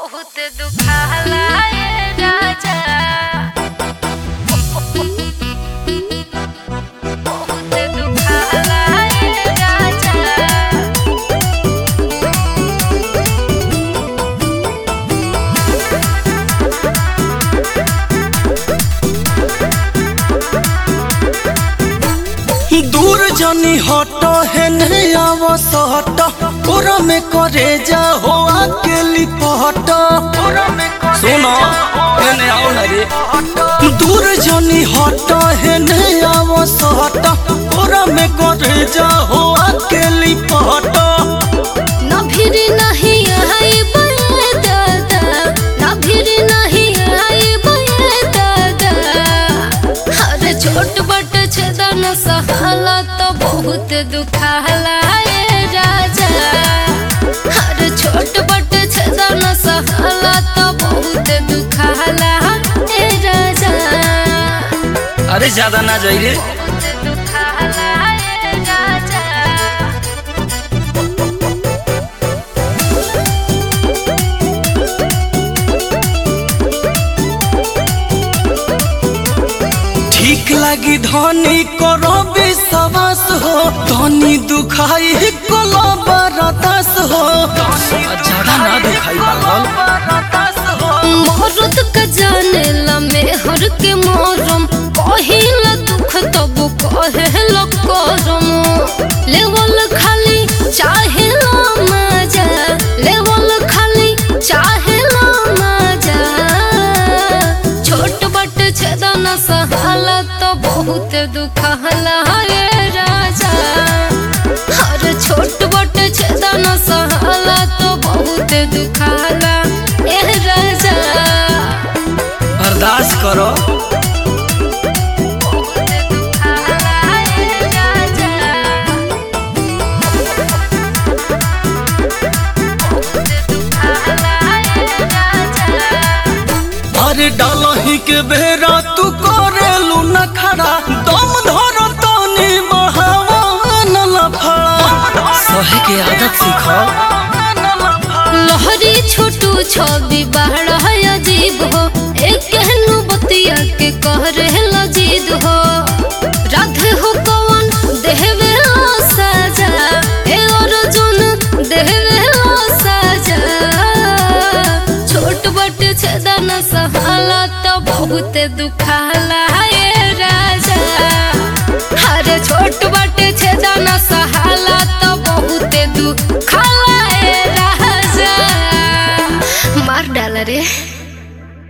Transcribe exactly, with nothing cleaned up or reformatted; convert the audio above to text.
बहुत दुखाला ये राजा, बहुत दुखाला ये राजा। दूर जनी हट है नहीं आवसट पूरा में करे जा हो अकेली पहट सुनो एने आओ ना रे। दूर जनी हट है नहीं आवसट पूरा में करे जा हो अकेली पहट। ना फिर नहीं आई बये दादा, ना फिर नहीं आई बये दादा। अरे छोट बट छेदा न सहाला तो बहुत दुखाला ये राजा। अरे छोट बट छेदा न सहाला तो बहुत दुखाला ये राजा। अरे ज्यादा ना जाई रे। बहुत दुखाला ये राजा। ठीक लगी धनी करो विश्वास हो, धनी दुखाई कोला बरदास हो। ज्यादा ना दुखाई पागल। मोहरत का जाने ला मेहर के मोरम, कहिला दुख तब कहेला करम। लेवल खाली चाहेला मजा, लेवल खाली चाहेला मजा। छोट बट छेदा न सहाला तो बहुत दुखाला ये राजा। हर छोट बट छेदा न सहाला तो बहुत दुखाला ये राजा। बर्दाश्त करो। बहुत दुखाला ये राजा। बहुत दुखाला ये राजा। अरे डालही के बेरा तू करेलू न खड़ा, दम धर तनी बहावा न लफड़ा। सहे के आदत सीखो। लहरी छोटू छवि बाहर है अजीब हो, एक कहनु बतिया के कह रहेला जिद हो। राधे हो कौन देहवे साजा, ए अर्जुन देहवे साजा। छोट बट छेदा न सहाला तो बहुत दुखाला ये राजा। अरे छोट बट छेदा न सहाला तो बहुत दुखाला ये राजा। मार डाला रे।